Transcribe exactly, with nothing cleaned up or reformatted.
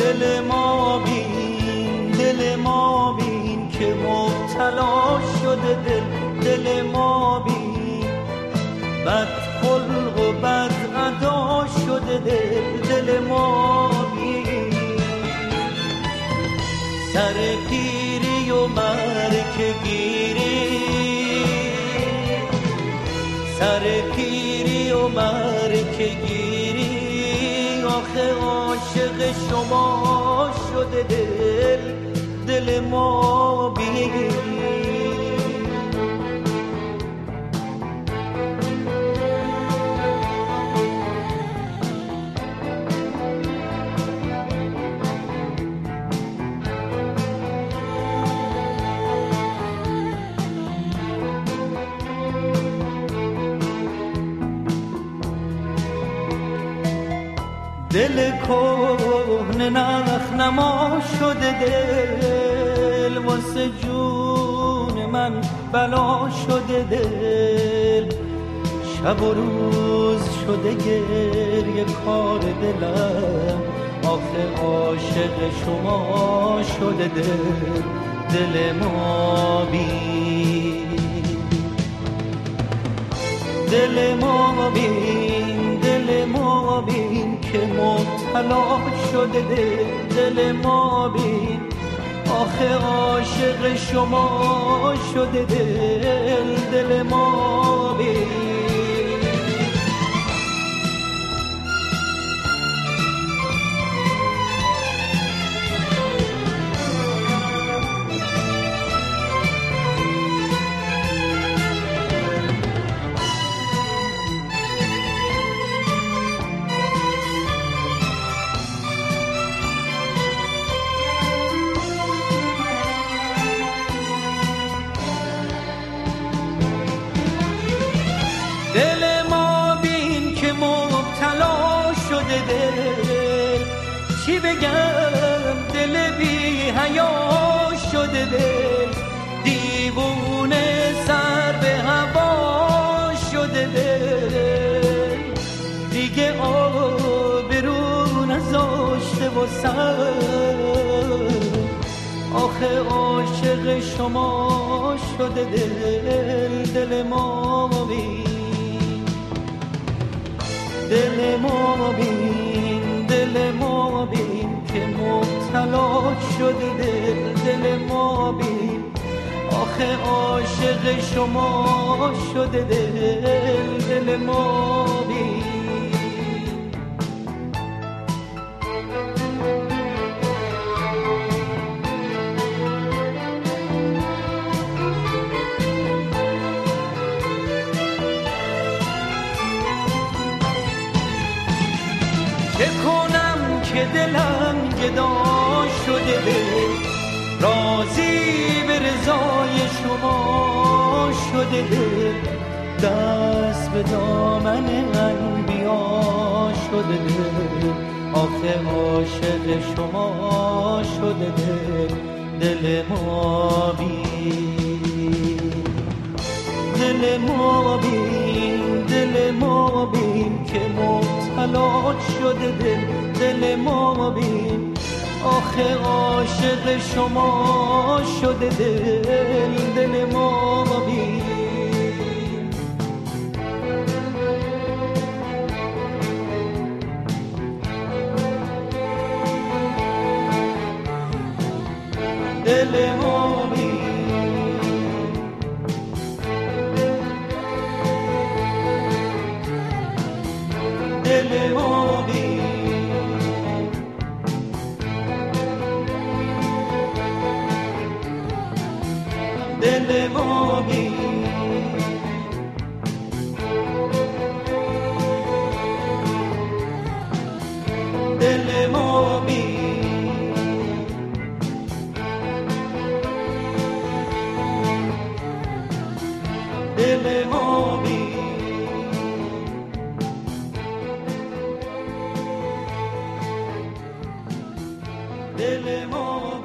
دل ما بین، دل ما بین که مبتلا شده دل، دل ما بین بد خلق و بد ادا شده دل، دل ما بین سر پیری و مرک گیری، سر پیری و مرک گیری آخه عاشق شما شده دل، دل ما بین دل کهنه نخ نما شده دل، واسه جون من بلا شده دل، شب و روز شده گریه کار دلم آخه عاشق شما شده دل، دل ما بین، دل ما بین، دل ما بین که مبتلا شده دل، دل ما بین آخه عاشق شما شده دل، دل ما بین دل ما بین که مبتلا شده دل، چی بگم دل بی حیا شده دل، دیوونه سر به هوا شده دل، دیگه آبرو نذاشته و سر آخه عاشق شما شده دل، دل ما بین، دل ما بین، دل ما بین که مبتلا شده دل، دل ما بین آخه عاشق شما شده دل، دل ما بین چه کنم که دلم گدا شده دل، راضی به رضای شما شده دل، دست به دامن انبیا شده دل آخه عاشق شما شده دل، دل ما بین، دل ما بین، دل ما بین که مبتلا شده دل، دل ما بین آخه عاشق شما شده دل، دل ما بین دل ما بین دل ما بین دل ما بین دل ما بین دل ما بین دل ما